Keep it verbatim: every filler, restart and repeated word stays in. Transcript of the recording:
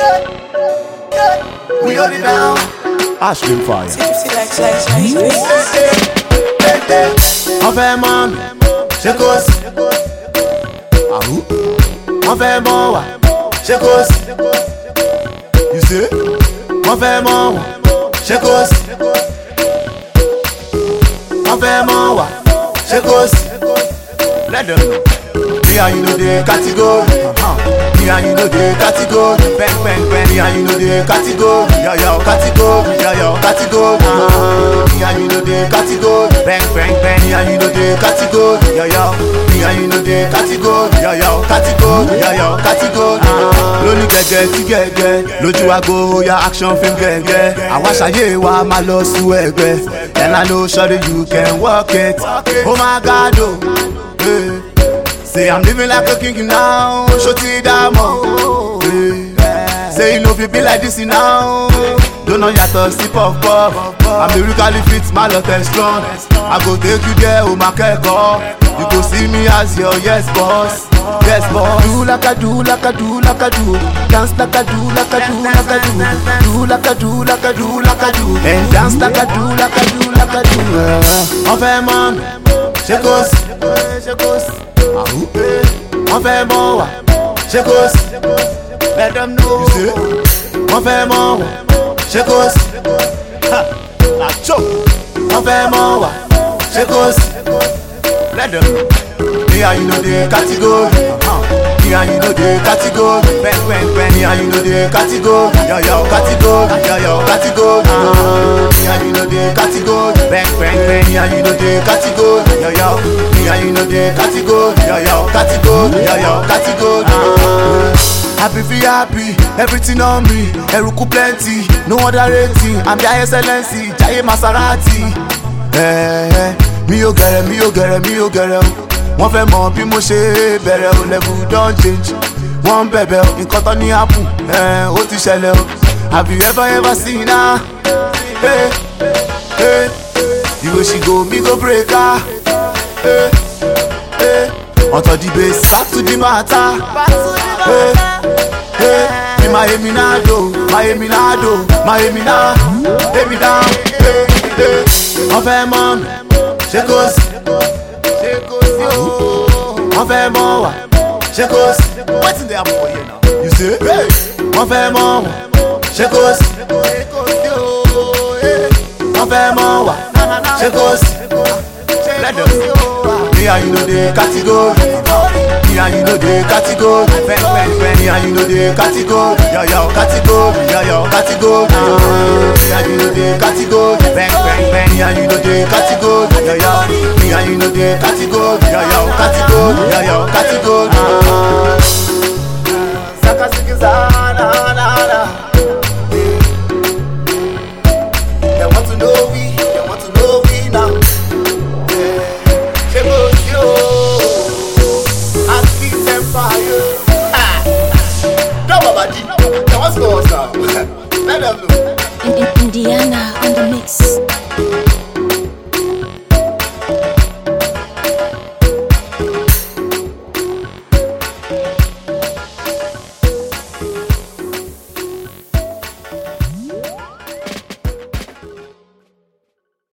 We hold it down. Ashton Fire. On fait mon, c'est cause. On fait mon, c'est cause. You see? On fait mon, c'est cause. On fait mon, c'est cause. Let them know. Me and you know the category. Me and you know the category. Bang bang bang. Me and you know the category. Yo yo category. Yo yo category. Me and you know the category. Bang bang bang. Me and you know the category. Yo yo. Me and you know the category. Yo yo category. Yo yo category. Lóní gẹ́gẹ́ tí gẹ́gẹ́ lójú ago ya action film gẹ́gẹ́. Àwa ṣayé wa máa lọ sùn ẹgbẹ́. And I know surely you can work it. Oh my God oh. Hey. Say I'm living like a king now, Shoti Damo. Yeah. Say you know if you be like this now, don't know yet to sip of puff. I'm lyrically fit, my love is strong. I go take you there, oh my keko. You go see me as your yes boss, yes boss. Do like I do, like I do, like I do. Dance like I do, like I do, like I do. Do like I do, like I do, like I do. And dance like I do, like I do, like I do. On fait mon, c'est cause, c'est cause. On fait mon, c'est cause. Let them know. On fait mon, c'est cause. On fait mon, c'est cause. Let them know. Me and you know the category. Me and you know the category. Bang bang bang. Me and you know the category. Yo yo category. Yo yo category. Me and you know the category. Bang bang bang. Me and you know the category. Yo yo. Me and you know the category. Yo yo category. Yo yo category. Happy feel happy, everything on me. Eruku plenty, no other rating. I'm the excellency, Jaye Maserati. Eh, mi ò gẹ̀rẹ̀, mi ò gẹ̀rẹ̀, mi ò gẹ̀rẹ̀ o. Wọ́n fẹ́ mọ̀ bí mo ṣe bẹ̀rẹ̀ o. Level don change, wọ́n bẹ̀bẹ̀ o. Nǹkan tó ní happen, eh, ó ti ṣẹlẹ̀ o. Have you ever ever seen her? Hey, hey, the way she go, me go break her. Hey, hey, onto the bass, back to the matter. Hey, hey, be my Eminado, my Eminado, my Emina, Emina. Hey, hey, on fait mon, c'est cause, c'est cause yo. On fait mon, c'est cause. What's in there for you now? You see? Hey, on fait mon, c'est cause, c'est cause yo. On fait mon, c'est cause. Let them know. Me and you know the category. Me and you know the category. Bang bang bang. Me and you know the category. Yo yo category. Yo yo category. Me and you know the category. Bang bang bang. Me and you know the category. Yo yo. Me and you know the category. Yo yo category. Yo yo category.